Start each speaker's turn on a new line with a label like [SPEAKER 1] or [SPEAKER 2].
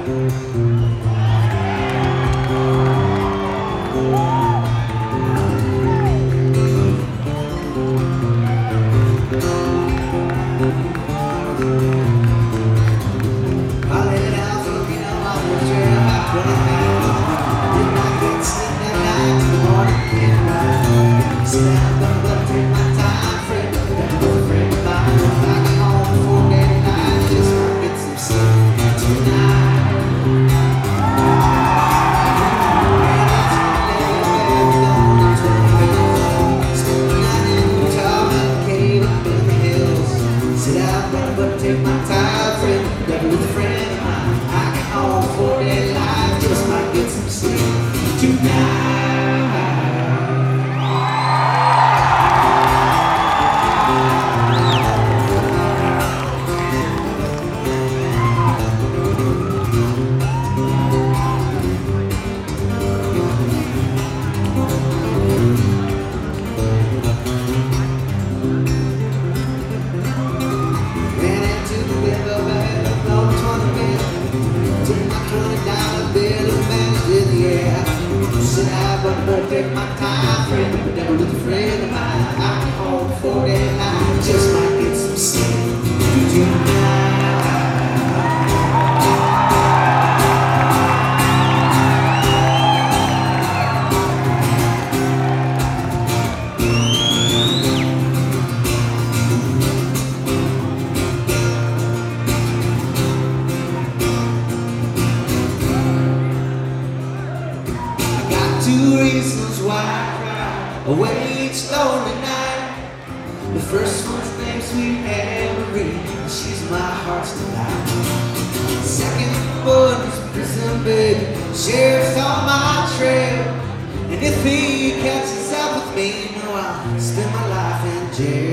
[SPEAKER 1] Take my time, friend, never with a friend of mine. I get home for that life, just might get some sleep tonight. But take my time, friend, never with a friend of mine. I get home for that night, just might get some sleep tonight. Two reasons why I cry away each lonely night. The first one's named Sweet Anne-Marie, and she's my heart's delight. The second one is prison, baby, sheriff's on my trail. And if he catches up with me, you know I'll spend my life in jail.